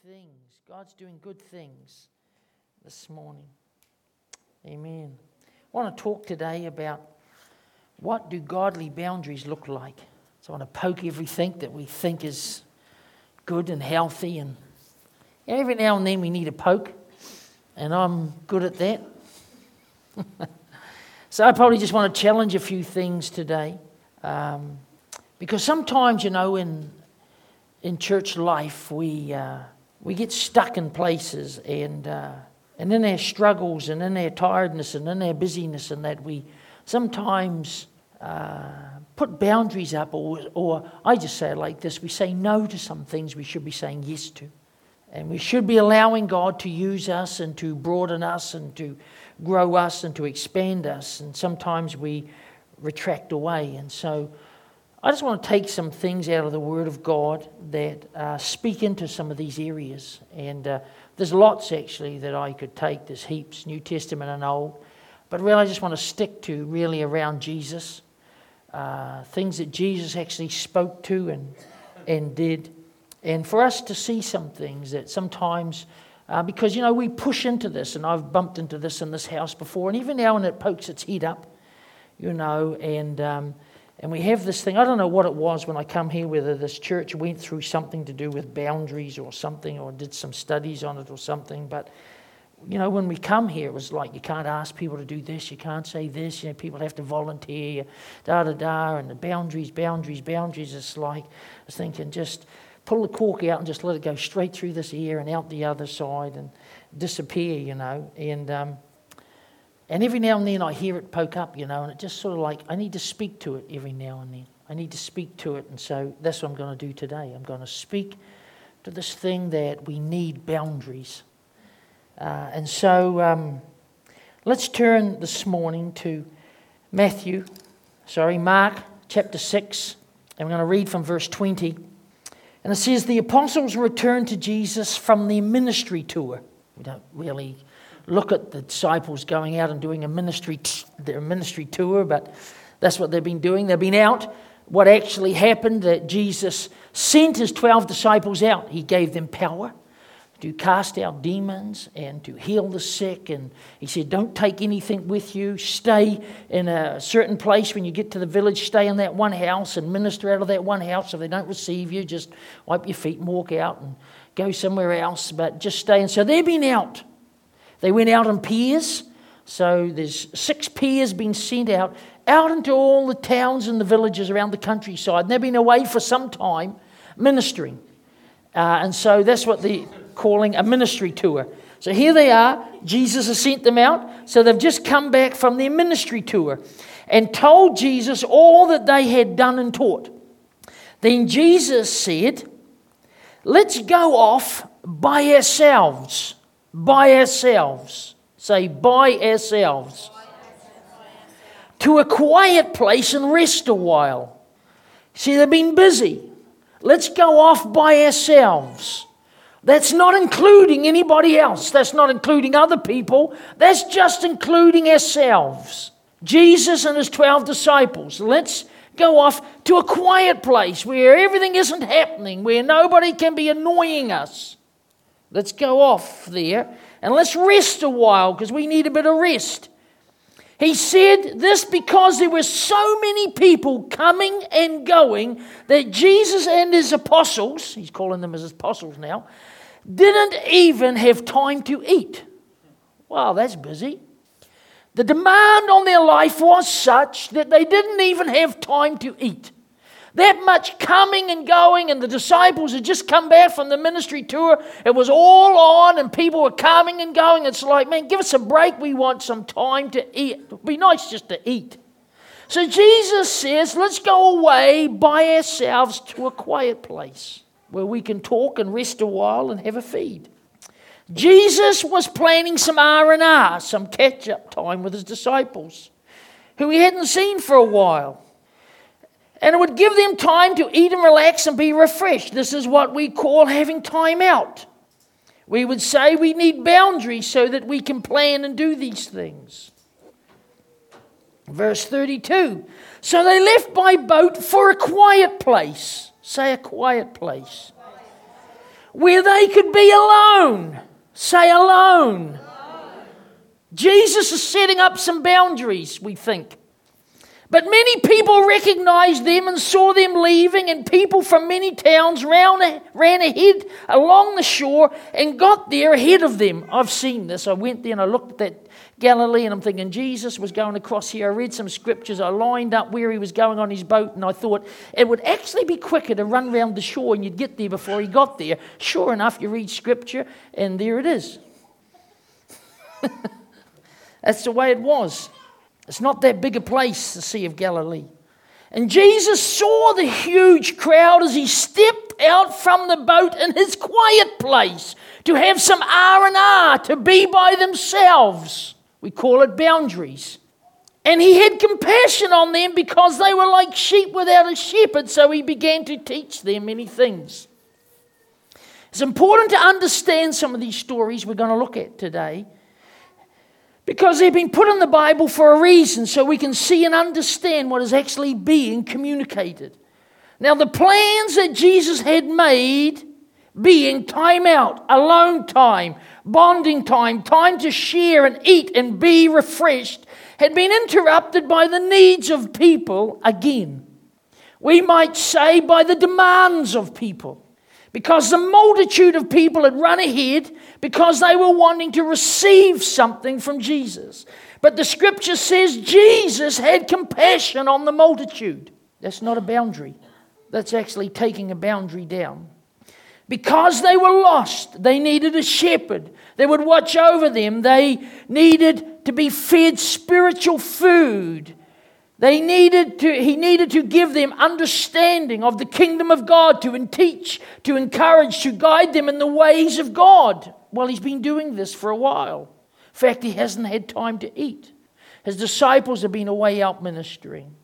things. God's doing good things this morning. Amen. I want to talk today about what do godly boundaries look like. So I want to poke everything that we think is good and healthy, and every now and then we need a poke, and I'm good at that. So I probably just want to challenge a few things today, because sometimes, in church life we get stuck in places, and in our struggles and in our tiredness and in our busyness, and that we sometimes put boundaries up, or I just say it like this: we say no to some things we should be saying yes to. And we should be allowing God to use us and to broaden us and to grow us and to expand us. And sometimes we retract away. And so I just want to take some things out of the Word of God that speak into some of these areas. And there's lots actually that I could take. There's heaps, New Testament and Old. But really I just want to stick to really around Jesus. Things that Jesus actually spoke to and did. And for us to see some things that sometimes, because, we push into this, and I've bumped into this in this house before, and even now when it pokes its head up, and we have this thing. I don't know what it was when I come here, whether this church went through something to do with boundaries or something, or did some studies on it or something, but, when we come here, it was like you can't ask people to do this, you can't say this, people have to volunteer, da-da-da, and the boundaries, it's like, I was thinking, just pull the cork out and just let it go straight through this ear and out the other side and disappear, and every now and then I hear it poke up, and it just sort of like, I need to speak to it every now and then. I need to speak to it, and so that's what I'm going to do today. I'm going to speak to this thing that we need boundaries. And so let's turn this morning to Mark chapter 6, and we're going to read from verse 20. And it says, the apostles returned to Jesus from their ministry tour. We don't really look at the disciples going out and doing their ministry tour, but that's what they've been doing. They've been out. What actually happened, that Jesus sent his 12 disciples out. He gave them power to cast out demons and to heal the sick. And he said, don't take anything with you. Stay in a certain place. When you get to the village, stay in that one house and minister out of that one house. If they don't receive you, just wipe your feet and walk out and go somewhere else. But just stay. And so they've been out. They went out in pairs. So there's 6 pairs being sent out into all the towns and the villages around the countryside. And they've been away for some time ministering. And so that's what they're calling a ministry tour. So here they are. Jesus has sent them out. So they've just come back from their ministry tour and told Jesus all that they had done and taught. Then Jesus said, let's go off by ourselves. By ourselves. Say, by ourselves. To a quiet place and rest a while. See, they've been busy. Let's go off by ourselves. That's not including anybody else. That's not including other people. That's just including ourselves. Jesus and his 12 disciples. Let's go off to a quiet place where everything isn't happening, where nobody can be annoying us. Let's go off there and let's rest a while, because we need a bit of rest. He said this because there were so many people coming and going that Jesus and his apostles, he's calling them his apostles now, didn't even have time to eat. Wow, that's busy. The demand on their life was such that they didn't even have time to eat. That much coming and going, and the disciples had just come back from the ministry tour. It was all on, and people were coming and going. It's like, man, give us a break. We want some time to eat. It would be nice just to eat. So Jesus says, let's go away by ourselves to a quiet place where we can talk and rest a while and have a feed. Jesus was planning some R&R, some catch-up time with his disciples, who he hadn't seen for a while. And it would give them time to eat and relax and be refreshed. This is what we call having time out. We would say we need boundaries so that we can plan and do these things. Verse 32. So they left by boat for a quiet place. Say a quiet place. where they could be alone. Say alone. Jesus is setting up some boundaries, we think. But many people recognized them and saw them leaving, and people from many towns ran ahead along the shore and got there ahead of them. I've seen this. I went there and I looked at that Galilee and I'm thinking Jesus was going across here. I read some scriptures. I lined up where he was going on his boat, and I thought it would actually be quicker to run around the shore and you'd get there before he got there. Sure enough, you read scripture and there it is. That's the way it was. It's not that big a place, the Sea of Galilee. And Jesus saw the huge crowd as he stepped out from the boat in his quiet place to have some R&R, to be by themselves. We call it boundaries. And he had compassion on them because they were like sheep without a shepherd, so he began to teach them many things. It's important to understand some of these stories we're going to look at today, because they've been put in the Bible for a reason, so we can see and understand what is actually being communicated. Now, the plans that Jesus had made, being time out, alone time, bonding time, time to share and eat and be refreshed, had been interrupted by the needs of people again. We might say by the demands of people. Because the multitude of people had run ahead because they were wanting to receive something from Jesus. But the scripture says Jesus had compassion on the multitude. That's not a boundary. That's actually taking a boundary down. Because they were lost, they needed a shepherd that would watch over them. They needed to be fed spiritual food. He needed to give them understanding of the kingdom of God, to teach, to encourage, to guide them in the ways of God. Well, he's been doing this for a while. In fact, he hasn't had time to eat. His disciples have been away out ministering.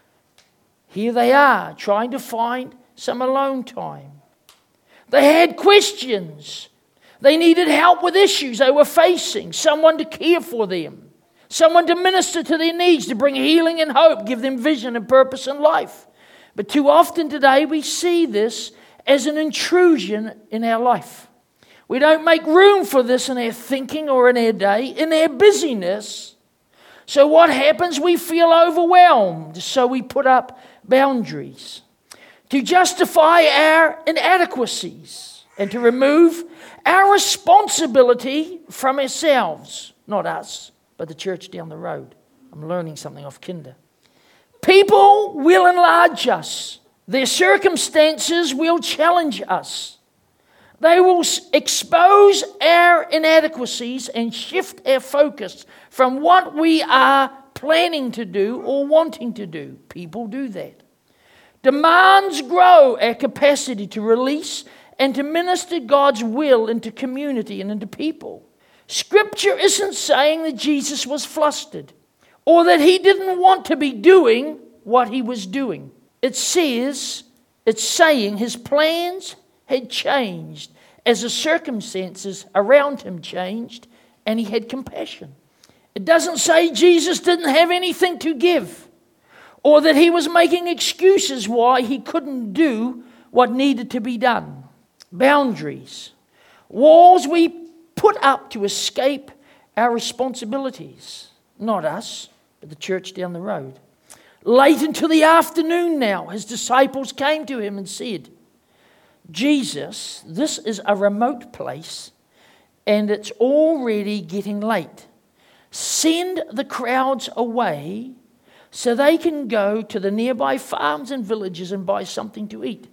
Here they are, trying to find some alone time. They had questions. They needed help with issues they were facing, someone to care for them. Someone to minister to their needs, to bring healing and hope, give them vision and purpose in life. But too often today we see this as an intrusion in our life. We don't make room for this in our thinking or in our day, in our busyness. So what happens? We feel overwhelmed. So we put up boundaries to justify our inadequacies and to remove our responsibility from ourselves, not us, but the church down the road. I'm learning something off Kinder. People will enlarge us. Their circumstances will challenge us. They will expose our inadequacies and shift our focus from what we are planning to do or wanting to do. People do that. Demands grow our capacity to release and to minister God's will into community and into people. Scripture isn't saying that Jesus was flustered or that he didn't want to be doing what he was doing. It's saying his plans had changed as the circumstances around him changed, and he had compassion. It doesn't say Jesus didn't have anything to give or that he was making excuses why he couldn't do what needed to be done. Boundaries. Walls we put up to escape our responsibilities. Not us, but the church down the road. Late into the afternoon now, his disciples came to him and said, Jesus, this is a remote place and it's already getting late. Send the crowds away so they can go to the nearby farms and villages and buy something to eat.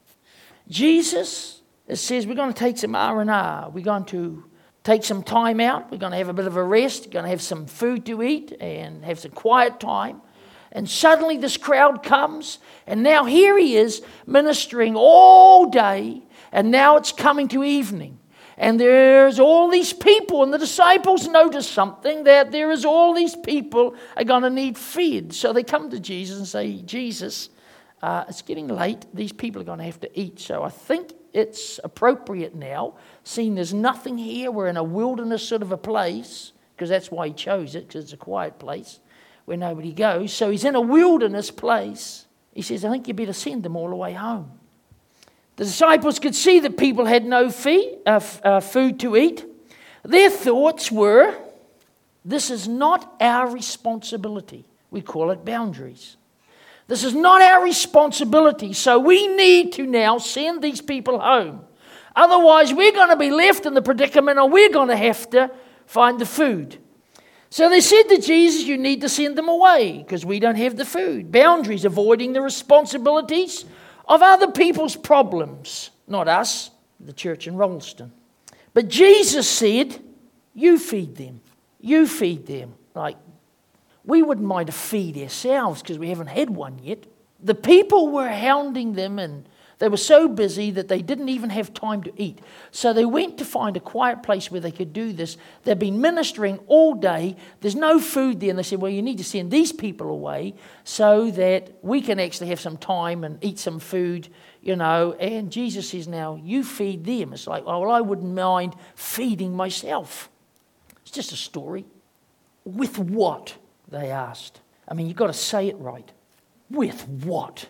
Jesus, it says, we're going to take some R&R. We're going to take some time out. We're going to have a bit of a rest. We're going to have some food to eat and have some quiet time. And suddenly this crowd comes, and now here he is ministering all day, and now it's coming to evening. And there's all these people, and the disciples notice something, that there is all these people are going to need fed. So they come to Jesus and say, Jesus, it's getting late. These people are going to have to eat. So I think it's appropriate now, seeing there's nothing here. We're in a wilderness sort of a place, because that's why he chose it, because it's a quiet place where nobody goes. So he's in a wilderness place. He says, I think you better send them all the way home. The disciples could see that people had no food to eat. Their thoughts were, this is not our responsibility. We call it boundaries. This is not our responsibility, so we need to now send these people home. Otherwise, we're going to be left in the predicament, or we're going to have to find the food. So they said to Jesus, you need to send them away because we don't have the food. Boundaries, avoiding the responsibilities of other people's problems. Not us, the church in Rolleston. But Jesus said, you feed them. You feed them. Like, we wouldn't mind to feed ourselves because we haven't had one yet. The people were hounding them and they were so busy that they didn't even have time to eat. So they went to find a quiet place where they could do this. They've been ministering all day. There's no food there. And they said, well, you need to send these people away so that we can actually have some time and eat some food, you know. And Jesus says, now, you feed them. It's like, oh, well, I wouldn't mind feeding myself. It's just a story. With what? They asked. I mean, you've got to say it right. With what?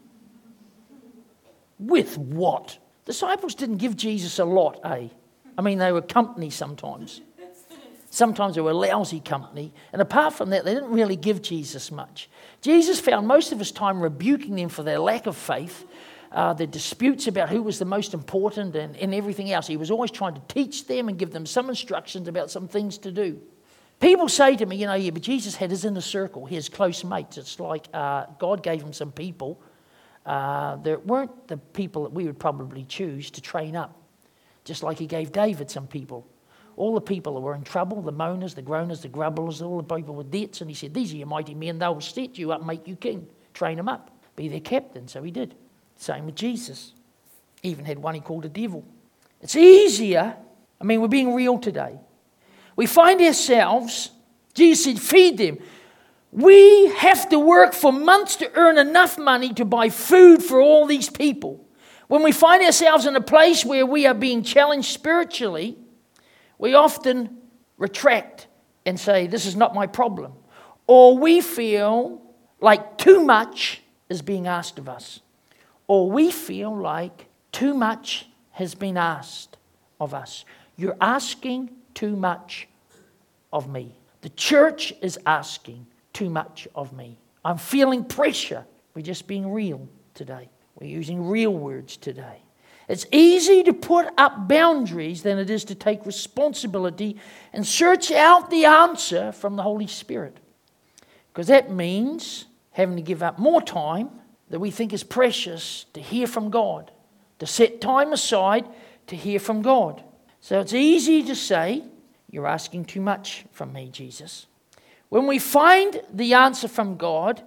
With what? Disciples didn't give Jesus a lot, eh? I mean, they were company sometimes. Sometimes they were lousy company. And apart from that, they didn't really give Jesus much. Jesus found most of his time rebuking them for their lack of faith, their disputes about who was the most important and everything else. He was always trying to teach them and give them some instructions about some things to do. People say to me, you know, yeah, but Jesus had his inner circle, his close mates. It's like God gave him some people. There weren't the people that we would probably choose to train up. Just like he gave David some people. All the people that were in trouble, the moaners, the groaners, the grumblers, all the people with debts. And he said, these are your mighty men. They will set you up and make you king. Train them up. Be their captain. So he did. Same with Jesus. He even had one he called a devil. It's easier. I mean, we're being real today. We find ourselves, Jesus said, feed them. We have to work for months to earn enough money to buy food for all these people. When we find ourselves in a place where we are being challenged spiritually, we often retract and say, this is not my problem. Or we feel like too much is being asked of us. Or we feel like too much has been asked of us. You're asking too much of me. The church is asking too much of me. I'm feeling pressure. We're just being real today. We're using real words today. It's easy to put up boundaries than it is to take responsibility and search out the answer from the Holy Spirit. Because that means having to give up more time that we think is precious to hear from God, to set time aside to hear from God. So it's easy to say, you're asking too much from me, Jesus. When we find the answer from God,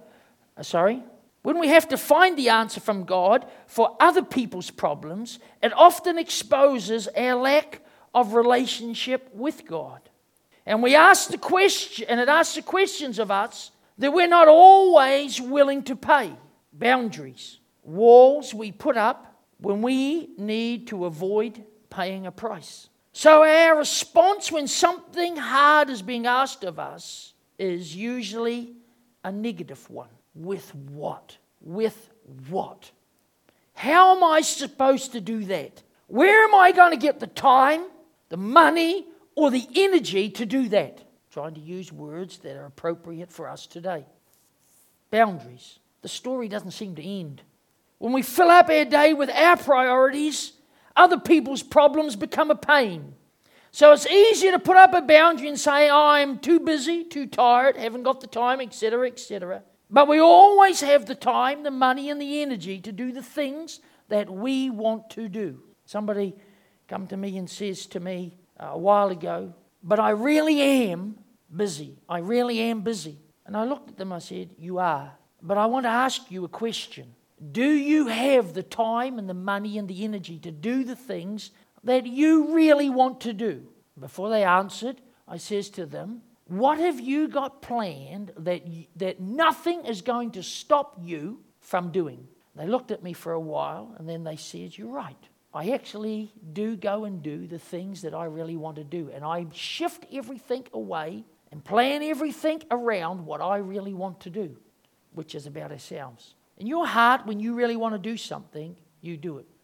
when we have to find the answer from God for other people's problems, it often exposes our lack of relationship with God. And we ask the question, and it asks the questions of us that we're not always willing to pay. Boundaries, walls we put up when we need to avoid paying a price. So our response when something hard is being asked of us is usually a negative one. With what? With what? How am I supposed to do that? Where am I going to get the time, the money, or the energy to do that? Trying to use words that are appropriate for us today. Boundaries. The story doesn't seem to end. When we fill up our day with our priorities, other people's problems become a pain. So it's easier to put up a boundary and say, I'm too busy, too tired, haven't got the time, etc., etc. But we always have the time, the money, and the energy to do the things that we want to do. Somebody come to me and says to me a while ago, but I really am busy. I really am busy. And I looked at them, I said, you are. But I want to ask you a question. Do you have the time and the money and the energy to do the things that you really want to do? Before they answered, I says to them, what have you got planned that nothing is going to stop you from doing? They looked at me for a while and then they said, you're right. I actually do go and do the things that I really want to do. And I shift everything away and plan everything around what I really want to do, which is about ourselves. In your heart, when you really want to do something, you do it.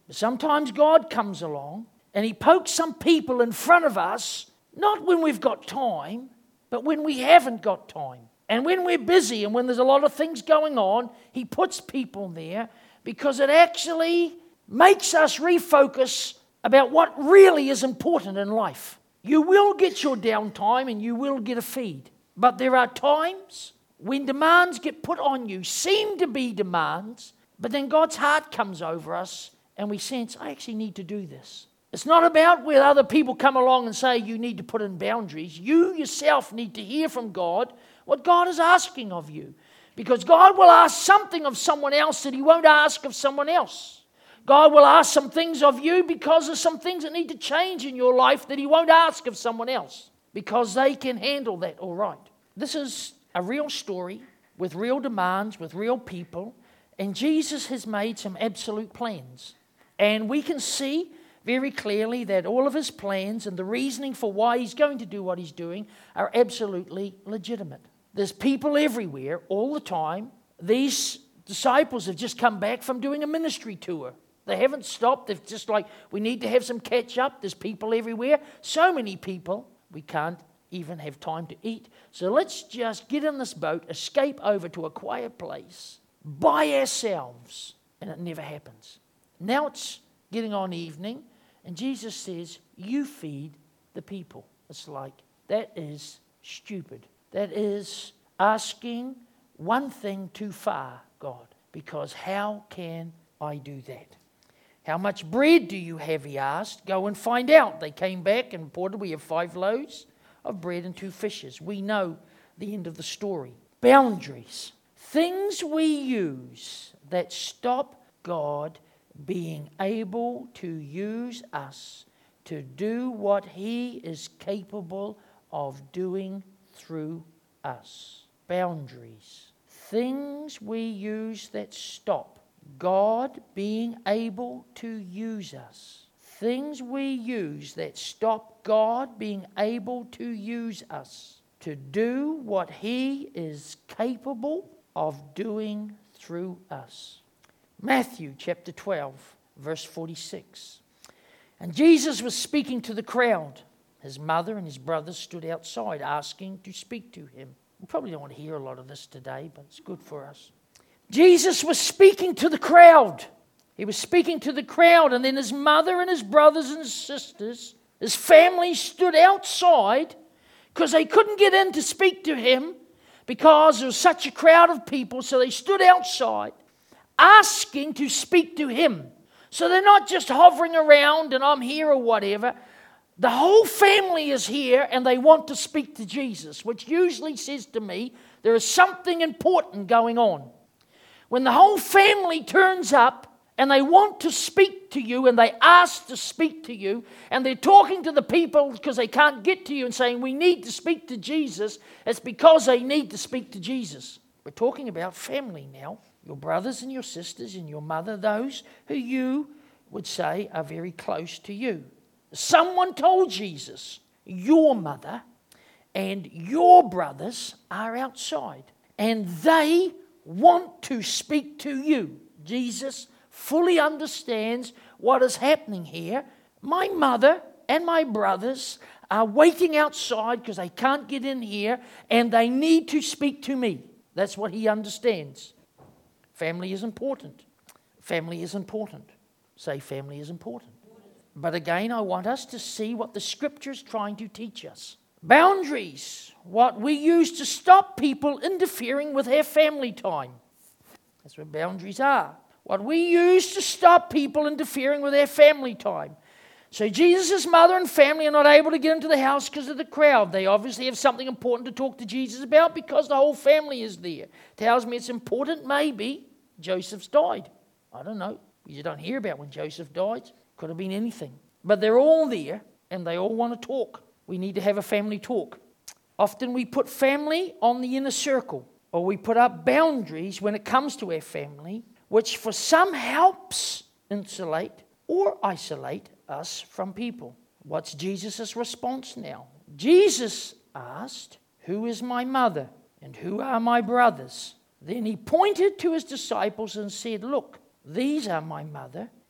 Sometimes God comes along and He pokes some people in front of us, not when we've got time, but when we haven't got time. And when we're busy and when there's a lot of things going on, He puts people there because it actually makes us refocus about what really is important in life. You will get your downtime and you will get a feed. But there are times when demands get put on you, seem to be demands, but then God's heart comes over us and we sense, I actually need to do this. It's not about where other people come along and say you need to put in boundaries. You yourself need to hear from God what God is asking of you. Because God will ask something of someone else that He won't ask of someone else. God will ask some things of you because there's some things that need to change in your life that He won't ask of someone else. Because they can handle that all right. This is a real story with real demands, with real people. And Jesus has made some absolute plans. And we can see very clearly that all of His plans and the reasoning for why He's going to do what He's doing are absolutely legitimate. There's people everywhere all the time. These disciples have just come back from doing a ministry tour. They haven't stopped. They're just like, we need to have some catch up. There's people everywhere. So many people, we can't even have time to eat. So let's just get in this boat, escape over to a quiet place by ourselves. And it never happens. Now it's getting on evening, and Jesus says, you feed the people. It's like, that is stupid. That is asking one thing too far, God, because how can I do that? How much bread do you have, He asked. Go and find out. They came back and reported, we have 5 loaves of bread and 2 fishes. We know the end of the story. Boundaries. Things we use that stop God being able to use us to do what He is capable of doing through us. Boundaries. Things we use that stop God being able to use us. Things we use that stop God being able to use us to do what He is capable of doing through us. Matthew chapter 12, verse 46. And Jesus was speaking to the crowd. His mother and his brothers stood outside asking to speak to Him. We probably don't want to hear a lot of this today, but it's good for us. Jesus was speaking to the crowd. He was speaking to the crowd, and then His mother and His brothers and His sisters, His family stood outside because they couldn't get in to speak to Him because there was such a crowd of people, so they stood outside asking to speak to Him. So they're not just hovering around and I'm here or whatever. The whole family is here and they want to speak to Jesus, which usually says to me there is something important going on. When the whole family turns up and they want to speak to you and they ask to speak to you and they're talking to the people because they can't get to you and saying we need to speak to Jesus, it's because they need to speak to Jesus. We're talking about family now. Your brothers and your sisters and your mother, those who you would say are very close to you. Someone told Jesus, your mother and your brothers are outside and they want to speak to you. Jesus fully understands what is happening here. My mother and my brothers are waiting outside because they can't get in here and they need to speak to me. That's what He understands. Family is important. Family is important. Say family is important. But again, I want us to see what the Scripture is trying to teach us. Boundaries, what we use to stop people interfering with our family time. That's what boundaries are. What we use to stop people interfering with their family time. So Jesus' mother and family are not able to get into the house because of the crowd. They obviously have something important to talk to Jesus about because the whole family is there. Tells me it's important. Maybe Joseph's died. I don't know. You don't hear about when Joseph died. Could have been anything. But they're all there and they all want to talk. We need to have a family talk. Often we put family on the inner circle, or we put up boundaries when it comes to our family, which for some helps insulate or isolate us from people. What's Jesus' response now? Jesus asked, who is my mother and who are my brothers? Then He pointed to His disciples and said, look, these are my mother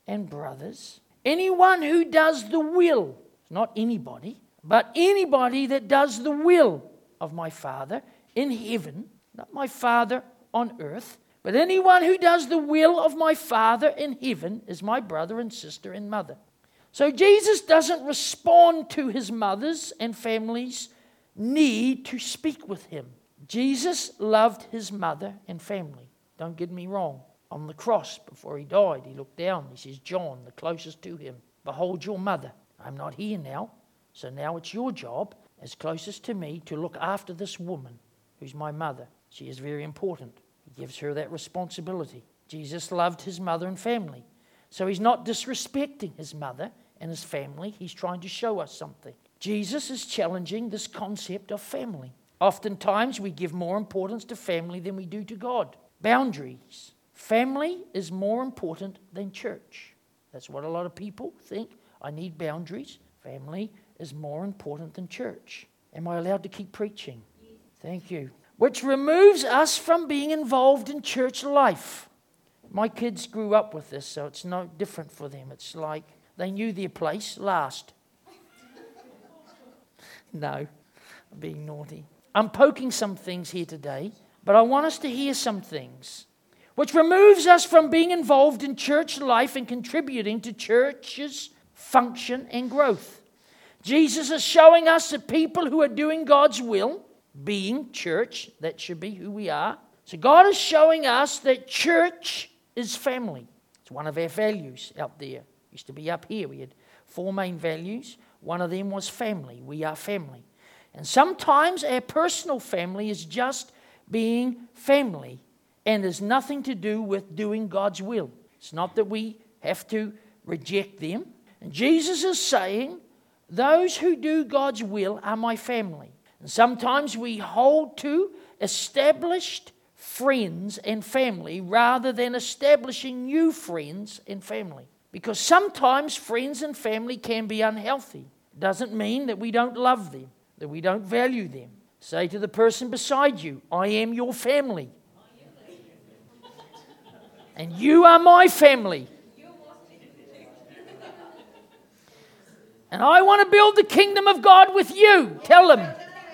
and brothers. Anyone who does the will, not anybody, but anybody that does the will of my Father in heaven, not my Father on earth, but anyone who does the will of my Father in heaven is my brother and sister and mother. So Jesus doesn't respond to his mother's and family's need to speak with him. Jesus loved his mother and family. Don't get me wrong. On the cross, before he died, he looked down. He says, John, the closest to him, behold your mother. I'm not here now, so now it's your job, as closest to me, to look after this woman who's my mother. She is very important. He gives her that responsibility. Jesus loved his mother and family. So he's not disrespecting his mother and his family. He's trying to show us something. Jesus is challenging this concept of family. Oftentimes we give more importance to family than we do to God. Boundaries. Family is more important than church. That's what a lot of people think. I need boundaries. Family is more important than church. Am I allowed to keep preaching? Thank you. Which removes us from being involved in church life. My kids grew up with this, so it's no different for them. It's like they knew their place last. No, I'm being naughty. I'm poking some things here today, but I want us to hear some things. Which removes us from being involved in church life and contributing to church's function and growth. Jesus is showing us that people who are doing God's will, being church, that should be who we are. So God is showing us that church is family. It's one of our values out there. Used to be up here. We had 4 main values. One of them was family. We are family. And sometimes our personal family is just being family. And there's nothing to do with doing God's will. It's not that we have to reject them. And Jesus is saying, those who do God's will are my family. And sometimes we hold to established friends and family rather than establishing new friends and family. Because sometimes friends and family can be unhealthy. It doesn't mean that we don't love them, that we don't value them. Say to the person beside you, I am your family. And you are my family. And I want to build the kingdom of God with you. Tell them.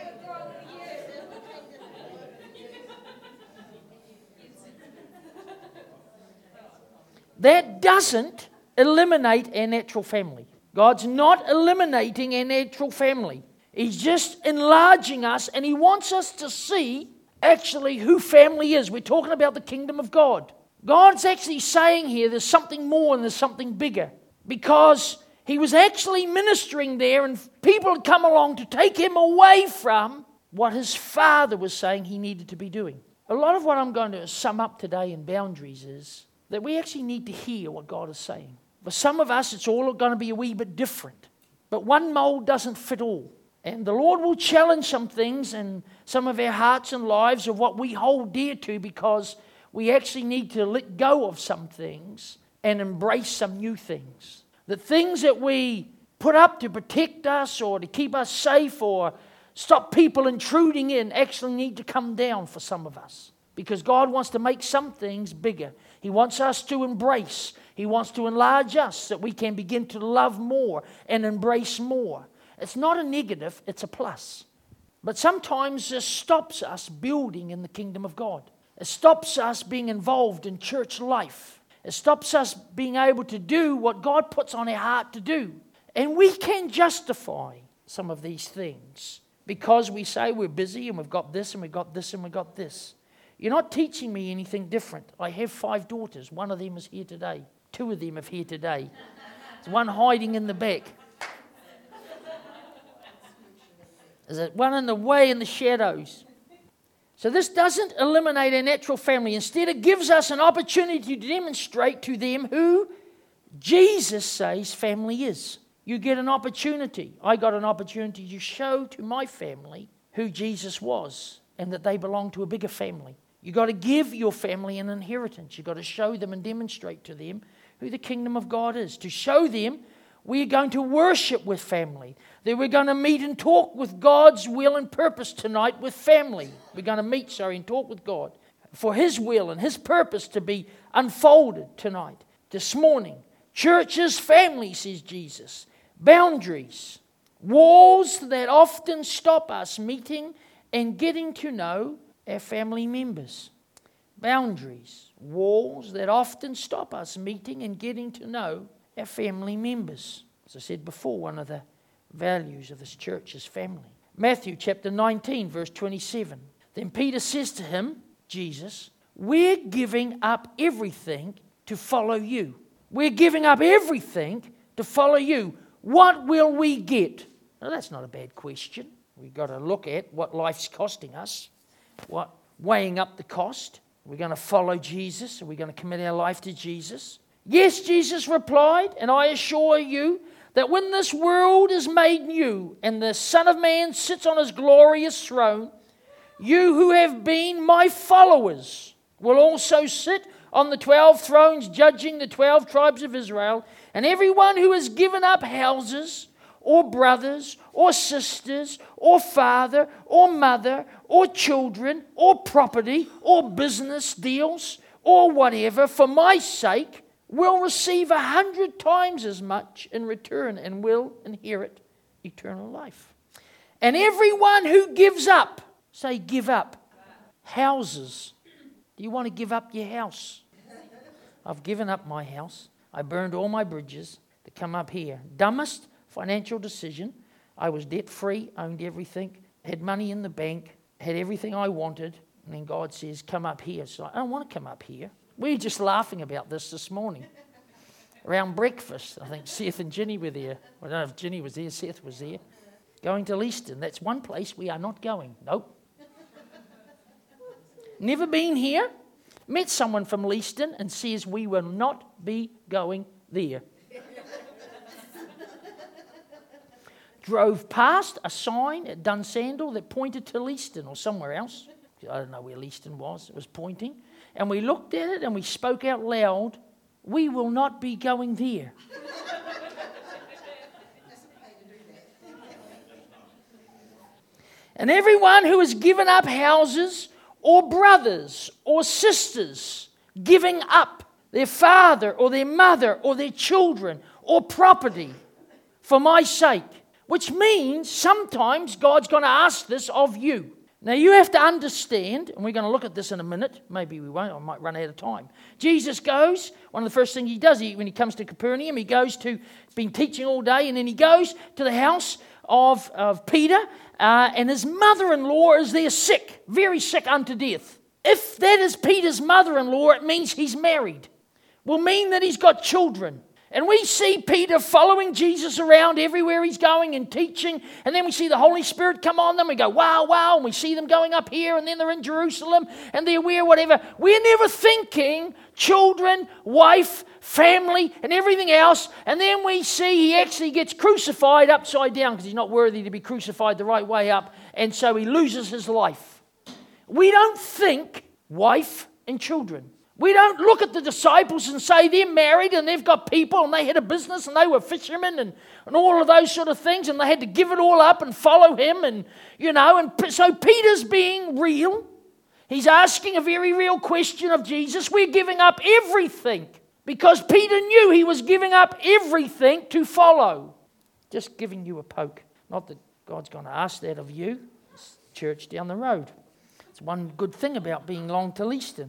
That doesn't eliminate our natural family. God's not eliminating our natural family. He's just enlarging us, and He wants us to see actually who family is. We're talking about the kingdom of God. God's actually saying here there's something more and there's something bigger, because He was actually ministering there and people had come along to take Him away from what His Father was saying He needed to be doing. A lot of what I'm going to sum up today in boundaries is that we actually need to hear what God is saying. For some of us, it's all going to be a wee bit different. But one mold doesn't fit all. And the Lord will challenge some things in some of our hearts and lives of what we hold dear to, because we actually need to let go of some things and embrace some new things. The things that we put up to protect us or to keep us safe or stop people intruding in actually need to come down for some of us. Because God wants to make some things bigger. He wants us to embrace. He wants to enlarge us so that we can begin to love more and embrace more. It's not a negative, it's a plus. But sometimes this stops us building in the kingdom of God. It stops us being involved in church life. It stops us being able to do what God puts on our heart to do. And we can justify some of these things because we say we're busy and we've got this and we've got this and we've got this. You're not teaching me anything different. I have 5 daughters. One of them is here today. 2 of them are here today. There's one hiding in the back. There's one in the way in the shadows. So this doesn't eliminate our natural family. Instead, it gives us an opportunity to demonstrate to them who Jesus says family is. You get an opportunity. I got an opportunity to show to my family who Jesus was and that they belong to a bigger family. You've got to give your family an inheritance. You've got to show them and demonstrate to them who the kingdom of God is. To show them we're going to worship with family. That we're going to meet and talk with God's will and purpose tonight with family. We're going to meet, and talk with God for His will and His purpose to be unfolded tonight, this morning, Churches, family, says Jesus. Boundaries. Walls that often stop us meeting and getting to know our family members. Boundaries. Walls that often stop us meeting and getting to know our family members. As I said before, one of the values of this church is family. Matthew chapter 19, verse 27. Then Peter says to him, Jesus, we're giving up everything to follow you. We're giving up everything to follow you. What will we get? Now, that's not a bad question. We've got to look at what life's costing us, weighing up the cost. We're going to follow Jesus. Are we going to commit our life to Jesus? Yes, Jesus replied, and I assure you that when this world is made new and the Son of Man sits on his glorious throne, you who have been my followers will also sit on the 12 thrones judging the 12 tribes of Israel, and everyone who has given up houses or brothers or sisters or father or mother or children or property or business deals or whatever for my sake will receive 100 times as much in return and will inherit eternal life. And everyone who gives up, say give up, houses. Do you want to give up your house? I've given up my house. I burned all my bridges to come up here. Dumbest financial decision. I was debt-free, owned everything, had money in the bank, had everything I wanted. And then God says, come up here. So I don't want to come up here. We were just laughing about this morning. Around breakfast, I think Seth and Ginny were there. I don't know if Ginny was there, Seth was there. Going to Leaston. That's one place we are not going. Nope. Never been here. Met someone from Leaston and says we will not be going there. Drove past a sign at Dunsandel that pointed to Leaston or somewhere else. I don't know where Leaston was. It was pointing. And we looked at it and we spoke out loud, we will not be going there. And everyone who has given up houses or brothers or sisters, giving up their father or their mother or their children or property for my sake, which means sometimes God's going to ask this of you. Now you have to understand, and we're going to look at this in a minute, maybe we won't, I might run out of time. Jesus goes, one of the first things he does when he comes to Capernaum, he goes to, been teaching all day, and then he goes to the house of Peter, and his mother-in-law is there sick, very sick unto death. If that is Peter's mother-in-law, it means he's married. Will mean that he's got children. And we see Peter following Jesus around everywhere he's going and teaching. And then we see the Holy Spirit come on them. We go, wow, wow. And we see them going up here. And then they're in Jerusalem. And they're where, whatever. We're never thinking children, wife, family, and everything else. And then we see he actually gets crucified upside down because he's not worthy to be crucified the right way up. And so he loses his life. We don't think wife and children. We don't look at the disciples and say they're married and they've got people and they had a business and they were fishermen and all of those sort of things and they had to give it all up and follow him and, so Peter's being real. He's asking a very real question of Jesus. We're giving up everything because Peter knew he was giving up everything to follow. Just giving you a poke. Not that God's going to ask that of you. It's church down the road. It's one good thing about being long to Leaston.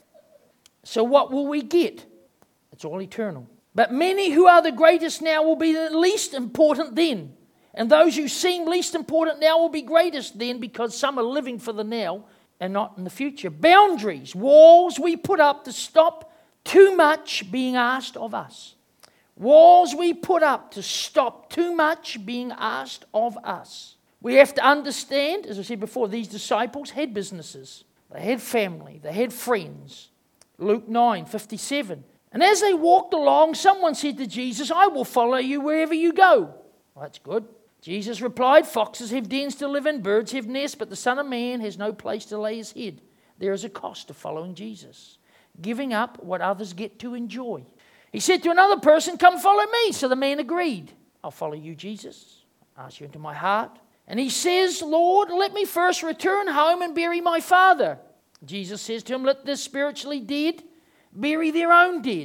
So what will we get? It's all eternal. But many who are the greatest now will be the least important then. And those who seem least important now will be greatest then because some are living for the now and not in the future. Boundaries, walls we put up to stop too much being asked of us. Walls we put up to stop too much being asked of us. We have to understand, as I said before, these disciples had businesses. They had family. They had friends. Luke 9:57. And as they walked along, someone said to Jesus, I will follow you wherever you go. Well, that's good. Jesus replied, foxes have dens to live in, birds have nests, but the Son of Man has no place to lay his head. There is a cost to following Jesus, giving up what others get to enjoy. He said to another person, come follow me. So the man agreed. I'll follow you, Jesus. Ask you into my heart. And he says, Lord, let me first return home and bury my father. Jesus says to him, let the spiritually dead bury their own dead.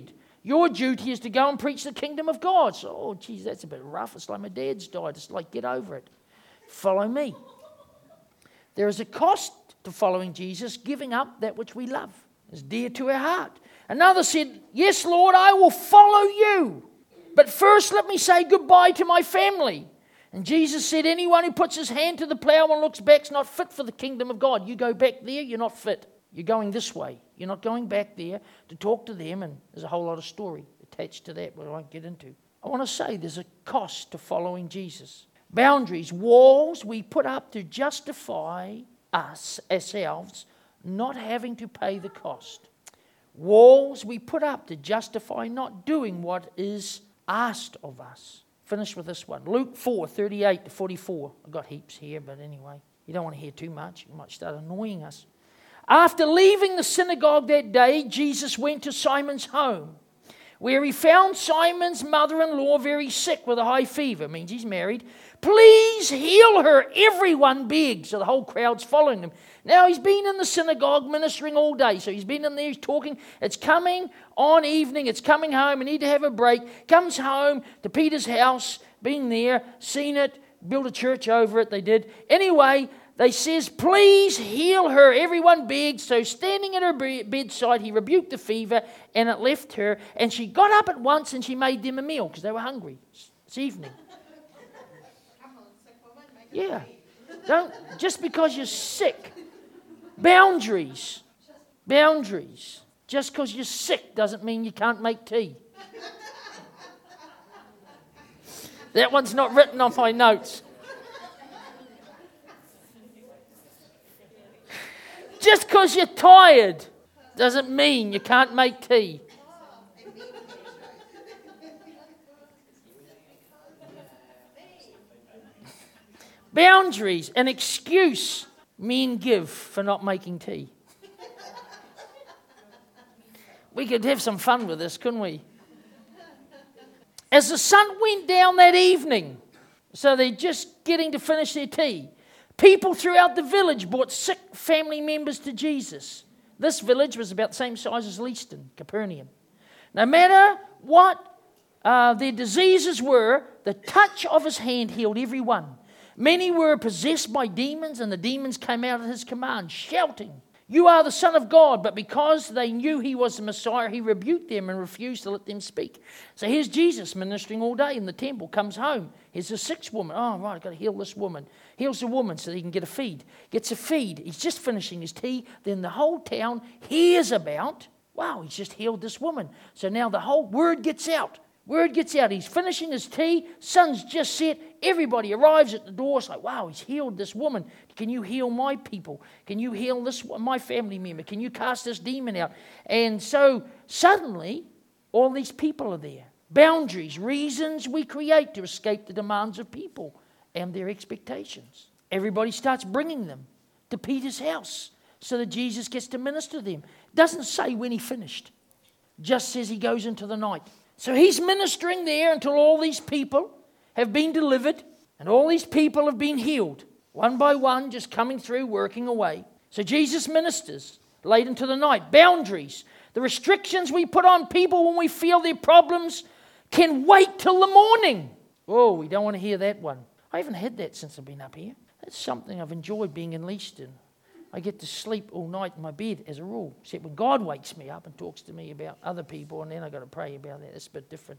Your duty is to go and preach the kingdom of God. So, oh, geez, that's a bit rough. It's like my dad's died. It's like, get over it. Follow me. There is a cost to following Jesus, giving up that which we love. It's dear to our heart. Another said, yes, Lord, I will follow you. But first let me say goodbye to my family. And Jesus said, anyone who puts his hand to the plow and looks back is not fit for the kingdom of God. You go back there, you're not fit. You're going this way. You're not going back there to talk to them. And there's a whole lot of story attached to that, but I won't get into. I want to say there's a cost to following Jesus. Boundaries, walls we put up to justify ourselves not having to pay the cost. Walls we put up to justify not doing what is asked of us. Finish with this one. Luke 4:38 to 44. I've got heaps here, but anyway, you don't want to hear too much. It might start annoying us. After leaving the synagogue that day, Jesus went to Simon's home, where he found Simon's mother-in-law very sick with a high fever. Means he's married. Please heal her, everyone begged. So the whole crowd's following him. Now he's been in the synagogue ministering all day. So he's been in there, he's talking. It's coming on evening, it's coming home. I need to have a break. Comes home to Peter's house, been there, seen it, built a church over it, they did. Anyway, they says, please heal her. Everyone begged. So standing at her bedside, he rebuked the fever and it left her. And she got up at once and she made them a meal because they were hungry. It's evening. Yeah. Don't, just because you're sick. Boundaries. Boundaries. Just because you're sick doesn't mean you can't make tea. That one's not written on my notes. Just because you're tired doesn't mean you can't make tea. Boundaries, an excuse men give for not making tea. We could have some fun with this, couldn't we? As the sun went down that evening, so they're just getting to finish their tea, people throughout the village brought sick family members to Jesus. This village was about the same size as Leaston, Capernaum. No matter what their diseases were, the touch of his hand healed every one. Many were possessed by demons, and the demons came out at his command, shouting, you are the Son of God. But because they knew he was the Messiah, he rebuked them and refused to let them speak. So here's Jesus ministering all day in the temple, comes home. Here's a sick woman. Oh, right, I've got to heal this woman. Heals the woman so he can get a feed. Gets a feed. He's just finishing his tea. Then the whole town hears about, wow, he's just healed this woman. So now the whole word gets out. Word gets out. He's finishing his tea. Sun's just set. Everybody arrives at the door. It's like, wow, he's healed this woman. Can you heal my people? Can you heal my family member? Can you cast this demon out? And so suddenly, all these people are there. Boundaries, reasons we create to escape the demands of people and their expectations. Everybody starts bringing them to Peter's house so that Jesus gets to minister to them. Doesn't say when he finished. Just says he goes into the night. So he's ministering there until all these people have been delivered and all these people have been healed. One by one, just coming through, working away. So Jesus ministers late into the night. Boundaries. The restrictions we put on people when we feel their problems can wait till the morning. Oh, we don't want to hear that one. I haven't had that since I've been up here. That's something I've enjoyed being in Leaston. I get to sleep all night in my bed as a rule, except when God wakes me up and talks to me about other people, and then I've got to pray about that. It's a bit different.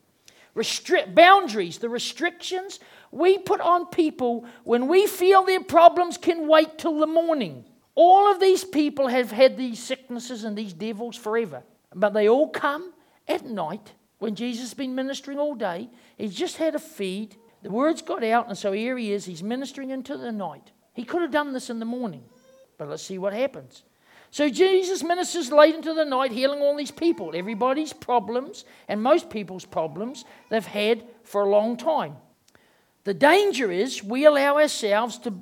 Boundaries, the restrictions we put on people when we feel their problems can wait till the morning. All of these people have had these sicknesses and these devils forever, but they all come at night when Jesus has been ministering all day. He's just had a feed. The word's got out, and so here he is. He's ministering into the night. He could have done this in the morning. But let's see what happens. So Jesus ministers late into the night, healing all these people. Everybody's problems, and most people's problems, they've had for a long time. The danger is we allow ourselves to,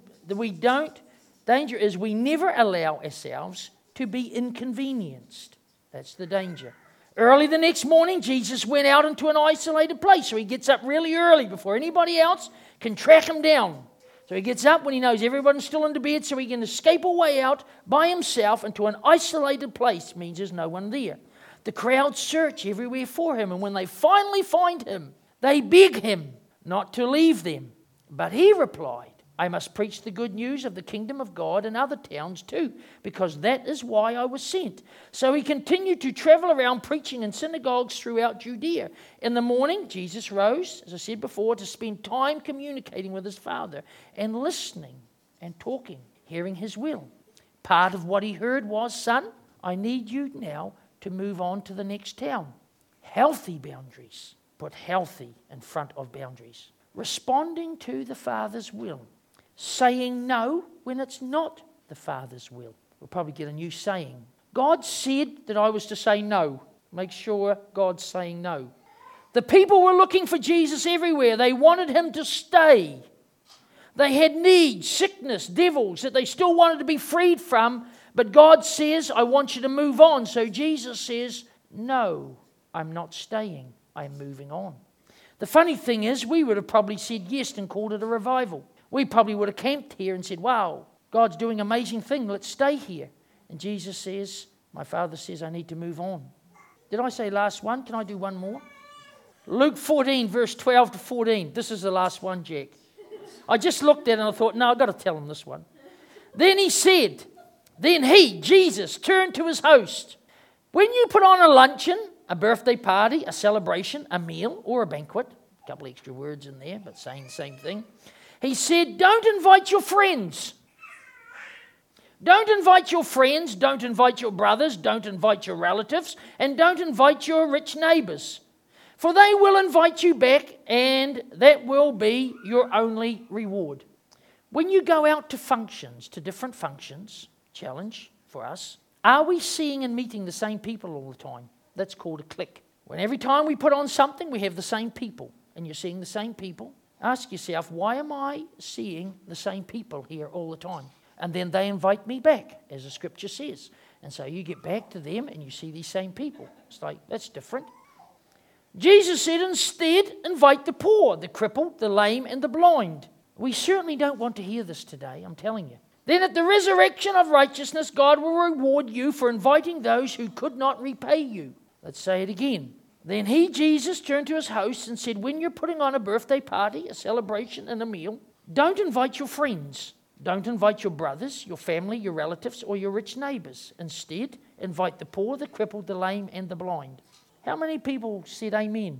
danger is we never allow ourselves to be inconvenienced. That's the danger. Early the next morning, Jesus went out into an isolated place. So he gets up really early before anybody else can track him down. So he gets up when he knows everyone's still into bed, so he can escape away out by himself into an isolated place. Means there's no one there. The crowd search everywhere for him, and when they finally find him, they beg him not to leave them. But he replied, I must preach the good news of the kingdom of God in other towns too, because that is why I was sent. So he continued to travel around preaching in synagogues throughout Judea. In the morning, Jesus rose, as I said before, to spend time communicating with his Father and listening and talking, hearing his will. Part of what he heard was, son, I need you now to move on to the next town. Healthy boundaries. Put healthy in front of boundaries. Responding to the Father's will. Saying no when it's not the Father's will. We'll probably get a new saying. God said that I was to say no. Make sure God's saying no. The people were looking for Jesus everywhere. They wanted him to stay. They had needs, sickness, devils that they still wanted to be freed from. But God says, I want you to move on. So Jesus says, no, I'm not staying. I'm moving on. The funny thing is, we would have probably said yes and called it a revival. We probably would have camped here and said, wow, God's doing an amazing thing. Let's stay here. And Jesus says, my Father says, I need to move on. Did I say last one? Can I do one more? Luke 14, verse 12 to 14. This is the last one, Jack. I just looked at it and I thought, no, I've got to tell him this one. Then he, Jesus, turned to his host. When you put on a luncheon, a birthday party, a celebration, a meal, or a banquet, a couple extra words in there, but saying the same thing, he said, don't invite your friends. Don't invite your friends, don't invite your brothers, don't invite your relatives, and don't invite your rich neighbors. For they will invite you back, and that will be your only reward. When you go out to functions, to different functions, challenge for us, are we seeing and meeting the same people all the time? That's called a clique. When every time we put on something, we have the same people, and you're seeing the same people, ask yourself, why am I seeing the same people here all the time? And then they invite me back, as the scripture says. And so you get back to them and you see these same people. It's like, that's different. Jesus said, instead, invite the poor, the crippled, the lame, and the blind. We certainly don't want to hear this today, I'm telling you. Then at the resurrection of righteousness, God will reward you for inviting those who could not repay you. Let's say it again. Then he, Jesus, turned to his host and said, when you're putting on a birthday party, a celebration, and a meal, don't invite your friends. Don't invite your brothers, your family, your relatives, or your rich neighbors. Instead, invite the poor, the crippled, the lame, and the blind. How many people said amen?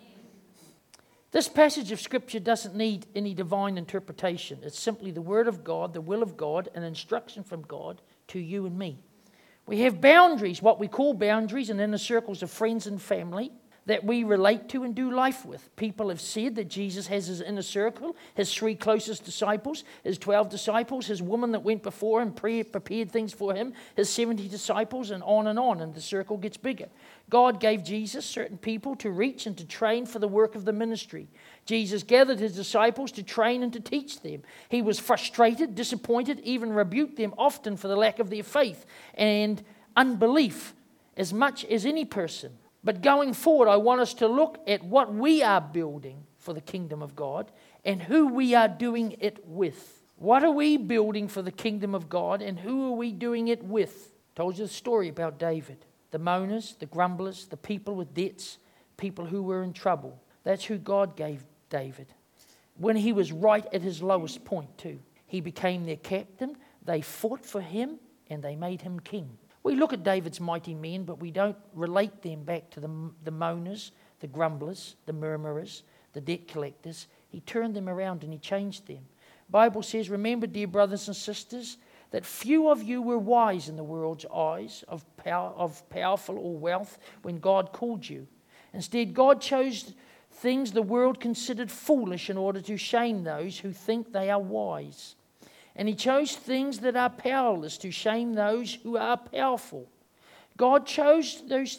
This passage of Scripture doesn't need any divine interpretation. It's simply the Word of God, the will of God, and instruction from God to you and me. We have boundaries, what we call boundaries, and inner circles of friends and family that we relate to and do life with. People have said that Jesus has his inner circle, his 3 closest disciples, his 12 disciples, his woman that went before him, prepared things for him, his 70 disciples, and the circle gets bigger. God gave Jesus certain people to reach and to train for the work of the ministry. Jesus gathered his disciples to train and to teach them. He was frustrated, disappointed, even rebuked them often for the lack of their faith and unbelief as much as any person. But going forward, I want us to look at what we are building for the kingdom of God and who we are doing it with. What are we building for the kingdom of God and who are we doing it with? I told you the story about David. The moaners, the grumblers, the people with debts, people who were in trouble. That's who God gave David. When he was right at his lowest point too. He became their captain. They fought for him and they made him king. We look at David's mighty men, but we don't relate them back to the moaners, the grumblers, the murmurers, the debt collectors. He turned them around and he changed them. The Bible says, remember, dear brothers and sisters, that few of you were wise in the world's eyes of powerful or wealth when God called you. Instead, God chose things the world considered foolish in order to shame those who think they are wise. And he chose things that are powerless to shame those who are powerful. God chose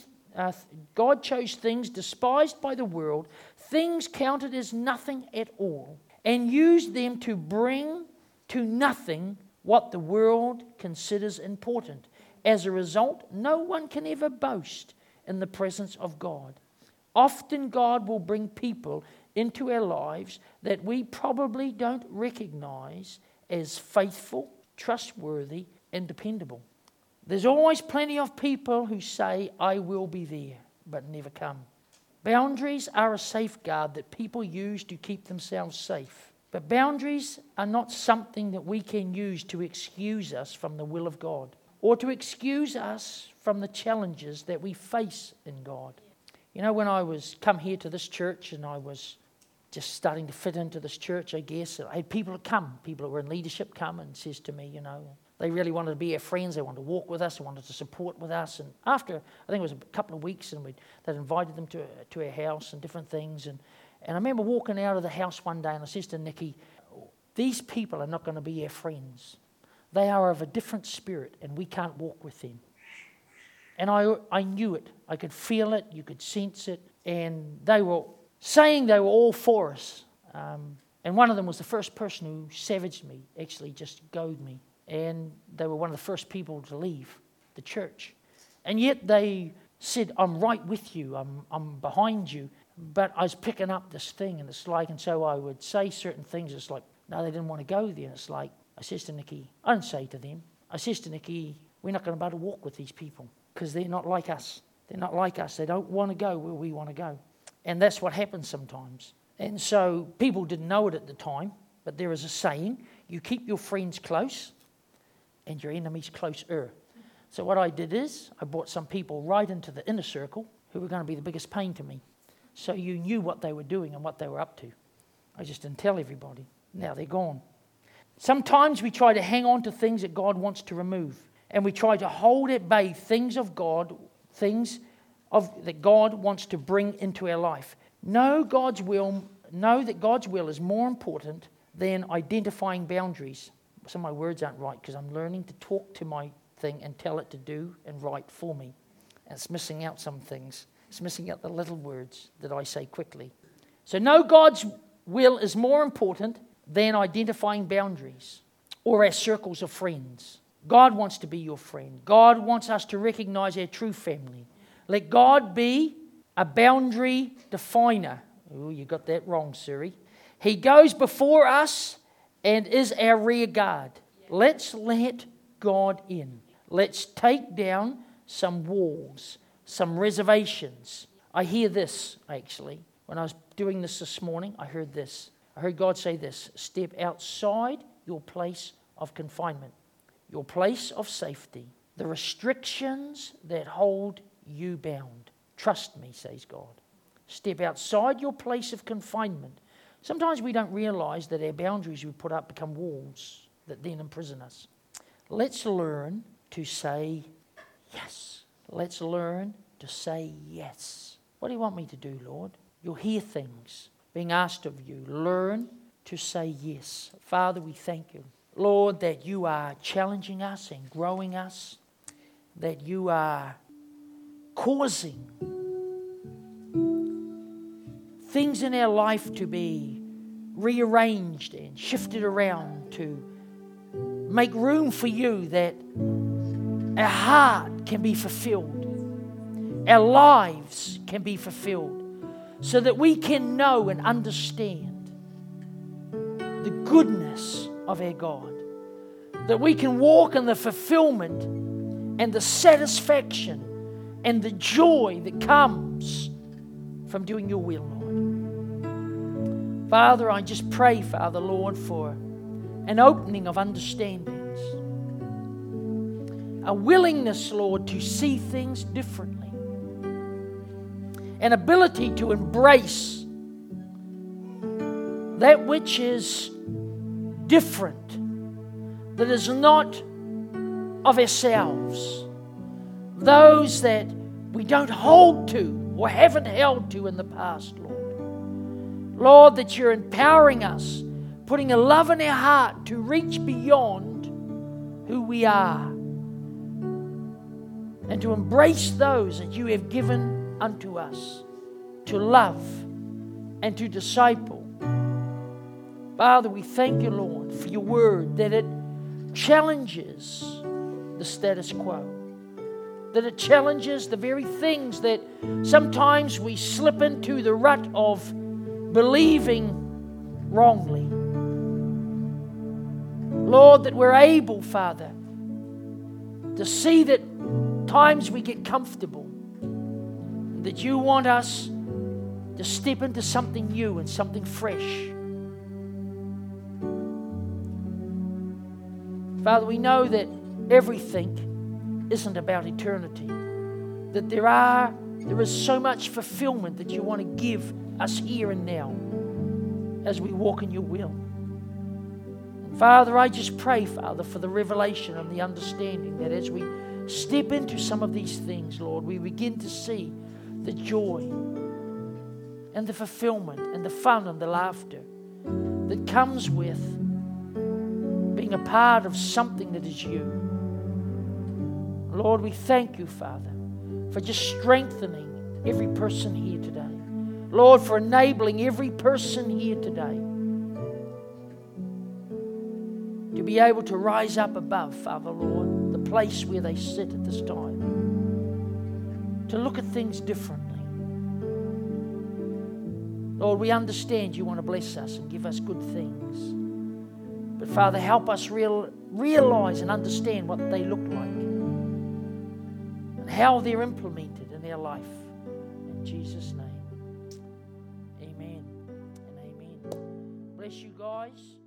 things despised by the world, things counted as nothing at all, and used them to bring to nothing what the world considers important. As a result, no one can ever boast in the presence of God. Often God will bring people into our lives that we probably don't recognize as faithful, trustworthy, and dependable. There's always plenty of people who say, I will be there, but never come. Boundaries are a safeguard that people use to keep themselves safe. But boundaries are not something that we can use to excuse us from the will of God or to excuse us from the challenges that we face in God. You know, when I was come here to this church and I was just starting to fit into this church, I guess, I had people that were in leadership come and says to me, you know, they really wanted to be our friends, they wanted to walk with us, they wanted to support with us. And after, I think it was a couple of weeks, and they'd invited them to our house and different things. And I remember walking out of the house one day and I says to Nikki, these people are not going to be our friends. They are of a different spirit and we can't walk with them. And I knew it. I could feel it. You could sense it. And they were saying they were all for us. And one of them was the first person who savaged me, actually just goaded me. And they were one of the first people to leave the church. And yet they said, I'm right with you. I'm behind you. But I was picking up this thing, and it's like, and so I would say certain things. It's like, no, they didn't want to go there. And it's like, I says to Nikki, I didn't say to them. I says to Nikki, we're not going to be able to walk with these people because they're not like us. They're not like us. They don't want to go where we want to go. And that's what happens sometimes. And so people didn't know it at the time, but there is a saying, you keep your friends close and your enemies closer. So what I did is I brought some people right into the inner circle who were going to be the biggest pain to me. So you knew what they were doing and what they were up to. I just didn't tell everybody. Now they're gone. Sometimes we try to hang on to things that God wants to remove. And we try to hold at bay things of God, that God wants to bring into our life. Know that God's will is more important than identifying boundaries. Some of my words aren't right because I'm learning to talk to my thing and tell it to do and write for me. And it's missing out some things. It's missing out the little words that I say quickly. So know God's will is more important than identifying boundaries or our circles of friends. God wants to be your friend. God wants us to recognize our true family. Let God be a boundary definer. Oh, you got that wrong, Siri. He goes before us and is our rear guard. Let's let God in. Let's take down some walls, some reservations. I hear this, actually. When I was doing this morning, I heard this. I heard God say this: step outside your place of confinement, your place of safety, the restrictions that hold you bound. Trust me, says God. Step outside your place of confinement. Sometimes we don't realize that our boundaries we put up become walls that then imprison us. Let's learn to say yes. Let's learn to say yes. What do you want me to do, Lord? You'll hear things being asked of you. Learn to say yes. Father, we thank you, Lord, that you are challenging us and growing us, that you are causing things in our life to be rearranged and shifted around to make room for you, that our heart can be fulfilled, our lives can be fulfilled, so that we can know and understand the goodness of our God, that we can walk in the fulfillment and the satisfaction and the joy that comes from doing your will, Lord. Father, I just pray, Father, Lord, for an opening of understandings, a willingness, Lord, to see things differently, an ability to embrace that which is different, that is not of ourselves, those that we don't hold to or haven't held to in the past, Lord. Lord, that you're empowering us, putting a love in our heart to reach beyond who we are and to embrace those that you have given unto us, to love and to disciple. Father, we thank you, Lord, for your word, that it challenges the status quo, that it challenges the very things that sometimes we slip into the rut of believing wrongly. Lord, that we're able, Father, to to see that times we get comfortable, that you want us to step into something new and something fresh. Father, we know that everything isn't about eternity, that there is so much fulfillment that you want to give us here and now as we walk in your will. Father, I just pray, Father, for the revelation and the understanding that as we step into some of these things, Lord, we begin to see the joy and the fulfillment and the fun and the laughter that comes with being a part of something that is you. Lord, we thank you, Father, for just strengthening every person here today. Lord, for enabling every person here today to be able to rise up above, Father, Lord, the place where they sit at this time, to look at things differently. Lord, we understand you want to bless us and give us good things. But Father, help us realize and understand what they look like and how they're implemented in our life. In Jesus' name, amen and amen. Bless you guys.